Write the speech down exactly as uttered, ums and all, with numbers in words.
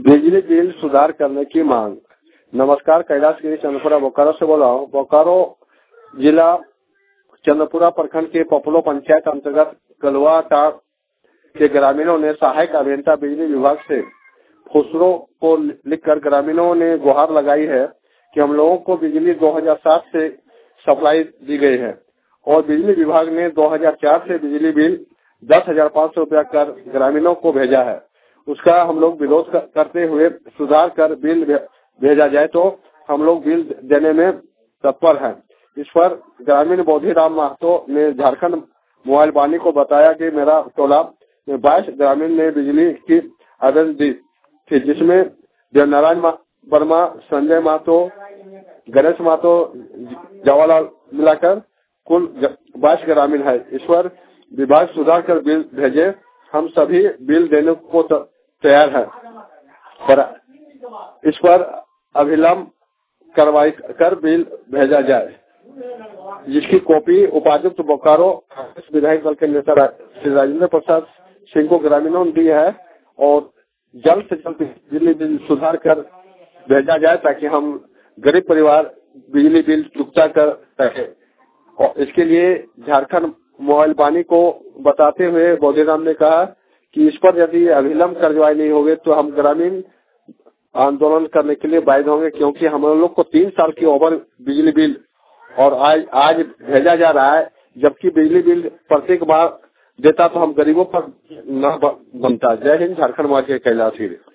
बिजली बिल सुधार करने की मांग। नमस्कार, कैलाशगिरी चंद्रपुरा बोकारो से बोल रहा हूँ। बोकारो जिला चंद्रपुरा प्रखंड के पपलो पंचायत अंतर्गत कलवा टाड़ के ग्रामीणों ने सहायक अभियंता बिजली विभाग से फुसरों को लिखकर ग्रामीणों ने गुहार लगाई है कि हम लोगों को बिजली दो हज़ार सात से सप्लाई दी गई है और बिजली विभाग ने दो हज़ार चार से बिजली बिल दस हजार पाँच सौ रूपया कर ग्रामीणों को भेजा है। उसका हम लोग विरोध करते हुए सुधार कर बिल भेजा जाए तो हम लोग बिल देने में तत्पर हैं। इस पर ग्रामीण बोधीराम महतो ने झारखंड मोबाइल वाणी को बताया कि मेरा टोला में बाईस ग्रामीण ने बिजली की आवेदन दी थी, जिसमें देवनारायण वर्मा, संजय महतो, गणेश महतो, जवाहरलाल मिलाकर कुल बाईस ग्रामीण है। इस पर विभाग सुधार कर बिल भेजे। हम सभी बिल देने को तैयार है, पर इस पर अविलंब कार्रवाई कर बिल भेजा जाए, जिसकी कॉपी उपायुक्त बोकारो विधायक दल के नेता श्री राजेंद्र प्रसाद सिंह को ग्रामीणों ने दी है और जल्द से जल्द बिजली बिल सुधार कर भेजा जाए ताकि हम गरीब परिवार बिजली बिल चुकता कर सके। और इसके लिए झारखंड मोबाइल वाणी को बताते हुए बोधीराम ने कहा कि इस पर यदि अविलंब कार्रवाई नहीं होगी तो हम ग्रामीण आंदोलन करने के लिए बाध्य होंगे, क्योंकि हम लोग को तीन साल की ओवर बिजली बिल और आज आज भेजा जा रहा है, जबकि बिजली बिल प्रत्येक बार देता तो हम गरीबों पर न बनता। जय हिंद, झारखंड मोबाइल के कैलाश।